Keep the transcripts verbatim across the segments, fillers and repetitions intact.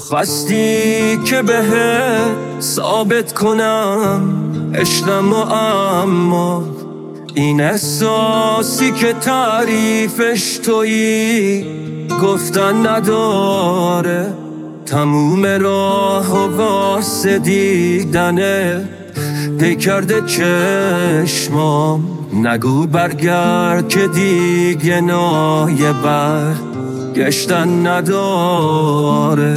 خواستی که بهت ثابت کنم عشقم و اما این احساسی که تعریفش تویی گفتن نداره، تموم راه و واسه دیدنه دی کرده چشمام. نگو برگرد که دیگه نایه بر گشتن نداره.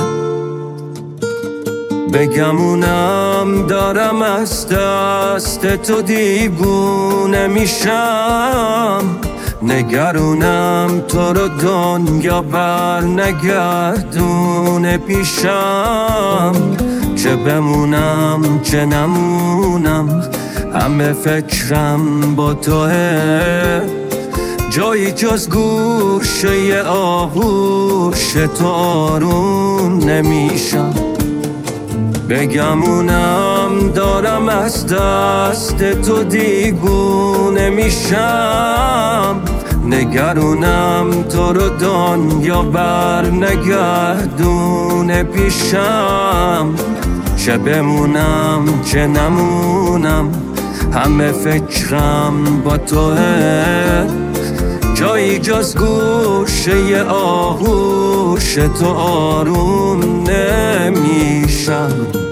بگمونم دارم از دست تو دیوونه میشم، نگرونم تو رو دنیا بر نگردونه پیشم. چه بمونم چه نمونم همه فکرم با توه، جایی جز گوشه آغوش تو آروم نمیشم. بگمونم دارم از دست تو دیوونه میشم، نگرونم تو رو دنیا بر نگردونه پیشم. چه بمونم چه نمونم همه فکرم با توه، جایی جز گوشه آغوش تو آروم نمیشم.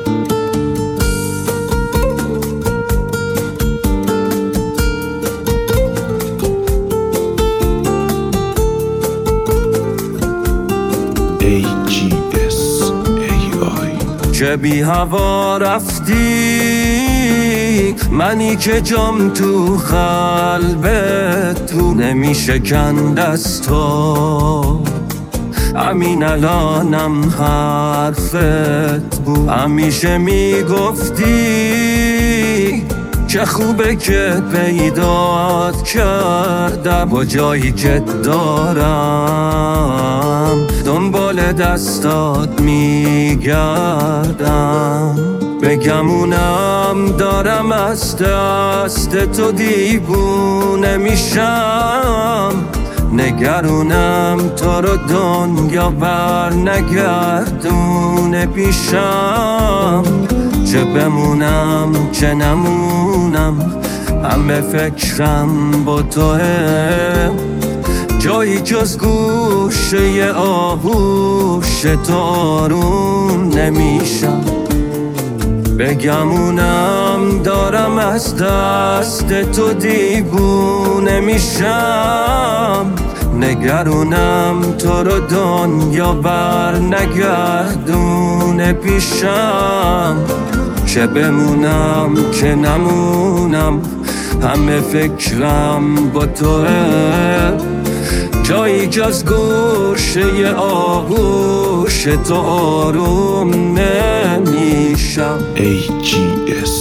ای جی اس ای آی چه بی هوا رفتی منی که جام تو قلبت تو نمیشه کند از تو. همین الانم حرفت بود، همیشه میگفتی چه خوبه که پیدات کردم با جایی که دارم دنبال دستات میگردم. بگمونم دارم از دست تو دیوونه میشم، نگرونم تو رو دنیا بر نگردونه پیشم. چه بمونم چه نمونم همه فکرم با توه، جایی جز گوشه آغوش تو آروم نمیشم. بگمونم دارم از دست تو دیوونه میشم، نگرونم تو رو دنیا بر نگردونه پیشم. چه بمونم چه نمونم همه فکرم با توه، جایی جز گوشه آغوش تو آروم نمیشم. ای جی اس